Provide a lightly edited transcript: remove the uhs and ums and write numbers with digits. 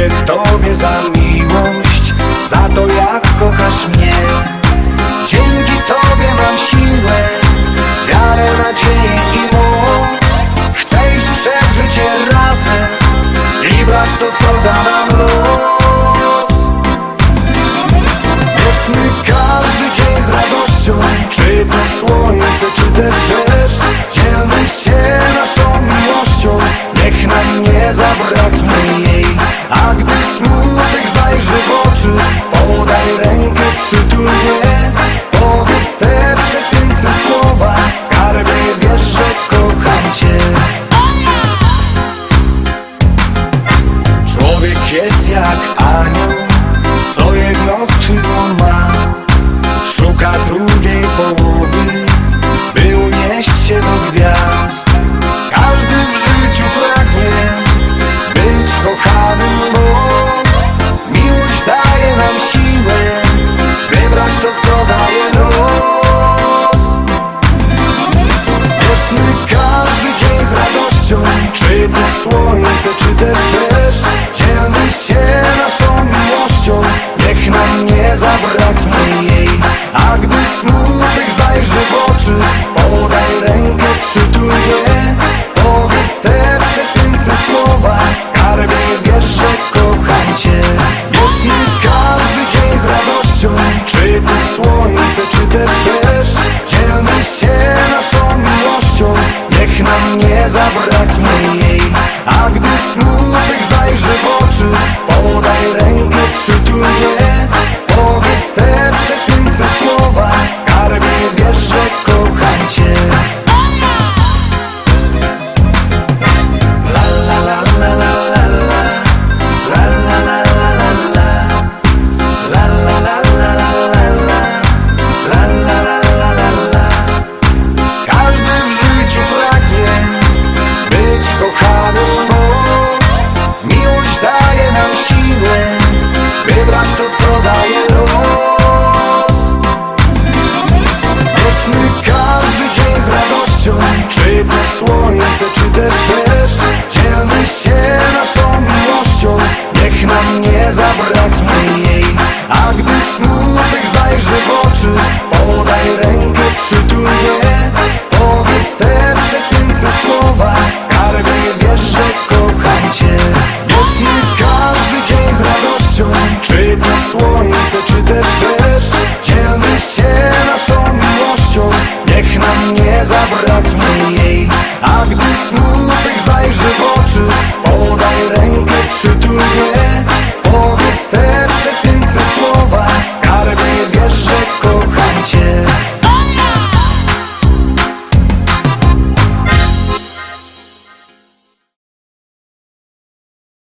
Tobie za miłość, za to jak kochasz mnie. Dzięki Tobie mam siłę, wiarę, nadzieję i moc. Chcę iść przez życie razem i brać to, co da nam los. Bierzmy każdy dzień z radością, czy to słońce, czy też deszcz. Dzielmy się naszą miłością, niech nam nie zabraknie jej. A gdy smutek zajrzy w oczy, podaj rękę, przytul mnie. Powiedz te przepiękne słowa, skarbie, wiesz, że kocham Cię. Człowiek jest jak anioł, co jedno skrzydło ma. Szuka drugiej połowy, by unieść się do gwiazd. Każdy w życiu pragnie być kochanym, bo miłość daje nam siłę, wybrać to, co daje los. Bierzmy każdy dzień z radością, czy to słońce, czy też deszcz. Dzielmy się naszą miłością, niech nam nie zabraknie jej. A gdy smutek zajrzy w oczy, podaj rękę, przytul mnie. Powiedz te przepiękne słowa, skarbie, wiesz, że kocham Cię. Bierzmy każdy dzień z radością, czy to słońce, czy też deszcz. Dzielmy się naszą miłością, niech nam nie zabraknie jej. A gdy smutek zajrzy w oczy, podaj rękę, przytul mnie. Powiedz te przepiękne słowa, skarbie, wiesz, że kocham Cię. Każdy w życiu pragnie być kochanym, bo miłość daje nam siłę, wybrać to, co daje los. Bierzmy każdy dzień z radością, czy to słońce, czy też deszcz. Dzielmy się naszą miłością, niech nam nie zabraknie